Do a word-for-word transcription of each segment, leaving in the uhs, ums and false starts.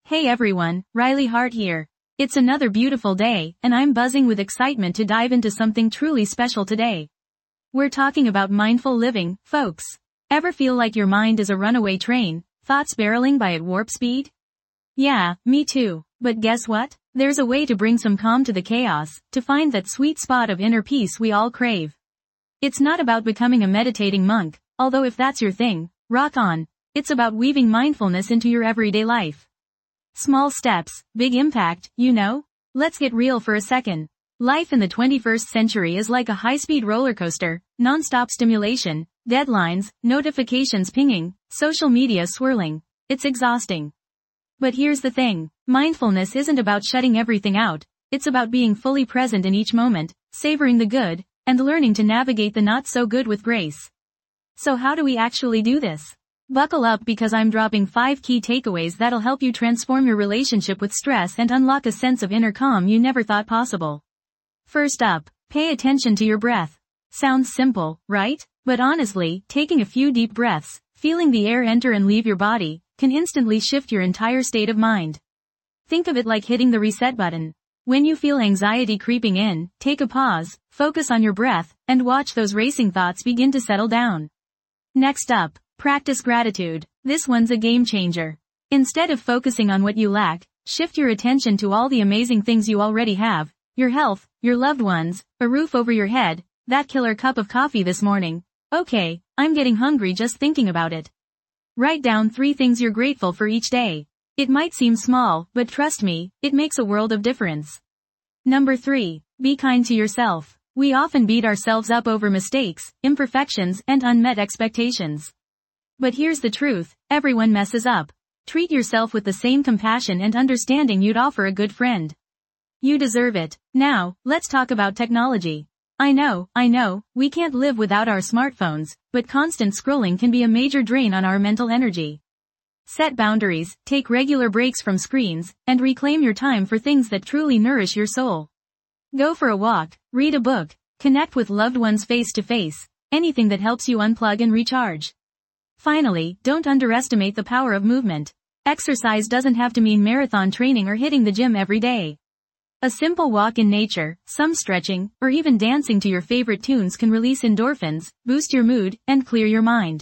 Hey everyone, Riley Hart here. It's another beautiful day, and I'm buzzing with excitement to dive into something truly special today. We're talking about mindful living, folks. Ever feel like your mind is a runaway train, thoughts barreling by at warp speed? Yeah, me too. But guess what? There's a way to bring some calm to the chaos, to find that sweet spot of inner peace we all crave. It's not about becoming a meditating monk, although if that's your thing, rock on. It's about weaving mindfulness into your everyday life. Small steps, big impact, you know? Let's get real for a second. Life in the twenty-first century is like a high-speed roller coaster, non-stop stimulation, deadlines, notifications pinging, social media swirling. It's exhausting. But here's the thing. Mindfulness isn't about shutting everything out. It's about being fully present in each moment, savoring the good, and learning to navigate the not-so-good with grace. So how do we actually do this? Buckle up because I'm dropping five key takeaways that'll help you transform your relationship with stress and unlock a sense of inner calm you never thought possible. First up, pay attention to your breath. Sounds simple, right? But honestly, taking a few deep breaths, feeling the air enter and leave your body, can instantly shift your entire state of mind. Think of it like hitting the reset button. When you feel anxiety creeping in, take a pause, focus on your breath, and watch those racing thoughts begin to settle down. Next up, practice gratitude. This one's a game changer. Instead of focusing on what you lack, shift your attention to all the amazing things you already have. Your health, your loved ones, a roof over your head, that killer cup of coffee this morning. Okay, I'm getting hungry just thinking about it. Write down three things you're grateful for each day. It might seem small, but trust me, it makes a world of difference. Number three, be kind to yourself. We often beat ourselves up over mistakes, imperfections, and unmet expectations. But here's the truth, everyone messes up. Treat yourself with the same compassion and understanding you'd offer a good friend. You deserve it. Now, let's talk about technology. I know, I know, we can't live without our smartphones, but constant scrolling can be a major drain on our mental energy. Set boundaries, take regular breaks from screens, and reclaim your time for things that truly nourish your soul. Go for a walk, read a book, connect with loved ones face to face, anything that helps you unplug and recharge. Finally, don't underestimate the power of movement. Exercise doesn't have to mean marathon training or hitting the gym every day. A simple walk in nature, some stretching, or even dancing to your favorite tunes can release endorphins, boost your mood, and clear your mind.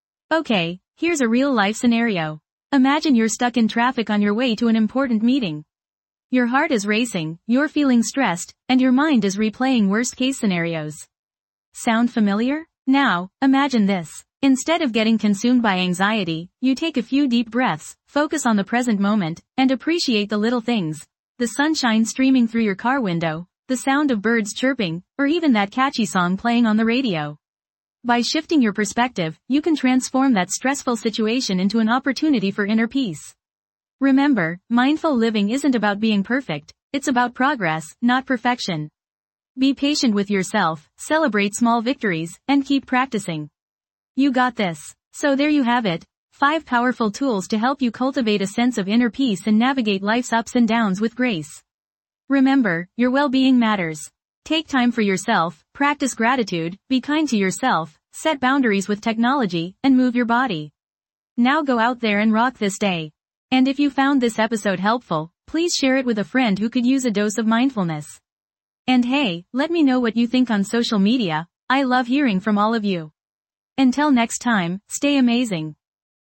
Okay, here's a real-life scenario. Imagine you're stuck in traffic on your way to an important meeting. Your heart is racing, you're feeling stressed, and your mind is replaying worst-case scenarios. Sound familiar? Now, imagine this. Instead of getting consumed by anxiety, you take a few deep breaths, focus on the present moment, and appreciate the little things. The sunshine streaming through your car window, the sound of birds chirping, or even that catchy song playing on the radio. By shifting your perspective, you can transform that stressful situation into an opportunity for inner peace. Remember, mindful living isn't about being perfect, it's about progress, not perfection. Be patient with yourself, celebrate small victories, and keep practicing. You got this. So there you have it. Five powerful tools to help you cultivate a sense of inner peace and navigate life's ups and downs with grace. Remember, your well-being matters. Take time for yourself, practice gratitude, be kind to yourself, set boundaries with technology, and move your body. Now go out there and rock this day. And if you found this episode helpful, please share it with a friend who could use a dose of mindfulness. And hey, let me know what you think on social media. I love hearing from all of you. Until next time, stay amazing.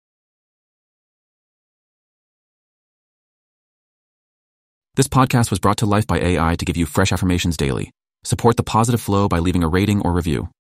This podcast was brought to life by A I to give you fresh affirmations daily. Support the positive flow by leaving a rating or review.